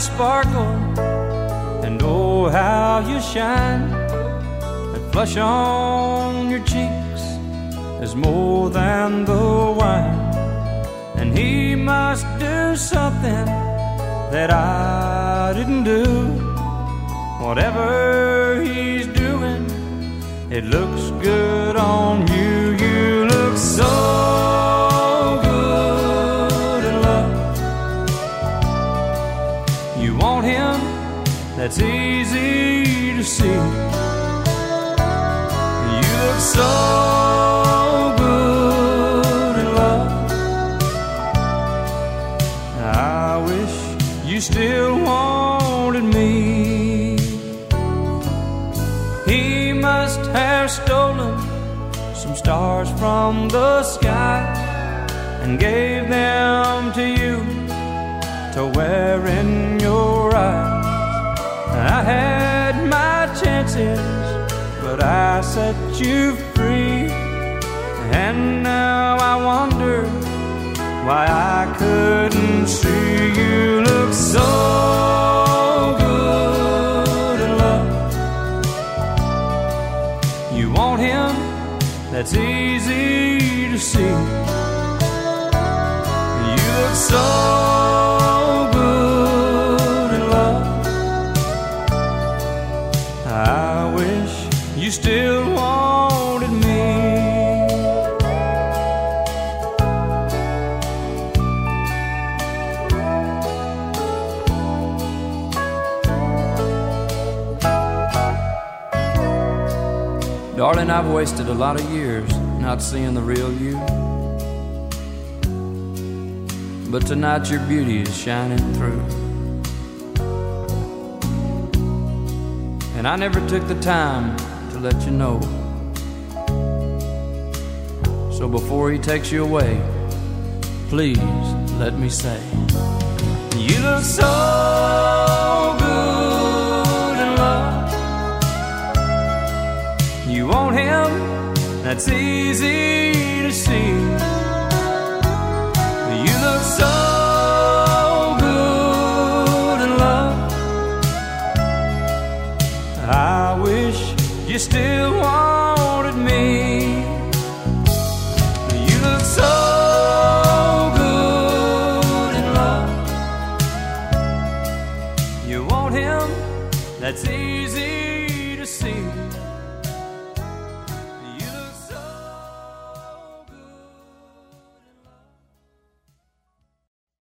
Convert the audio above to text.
sparkle, and oh, how you shine. That flush on your cheeks is more than the wine. And he must do something that I didn't do. Whatever he's doing, it looks good on you. You look so good in love. You want him, that's easy to see. You look so good in love. I wish you still wanted me. He must have stolen some stars from the sky and gave them to you to wear in your eyes. I had my chances, but I set you free. And now I wonder why I couldn't see. You look so good in love. You want him, that's easy to see. You look so good in love. I wish you still wanted me. Darling, I've wasted a lot of years not seeing the real you. But tonight your beauty is shining through. And I never took the time to let you know. So before he takes you away, please let me say, you look so good in love. You want him, that's easy to see. You look so good in love. I wish you still wanted me. You look so good in love. You want him, that's easy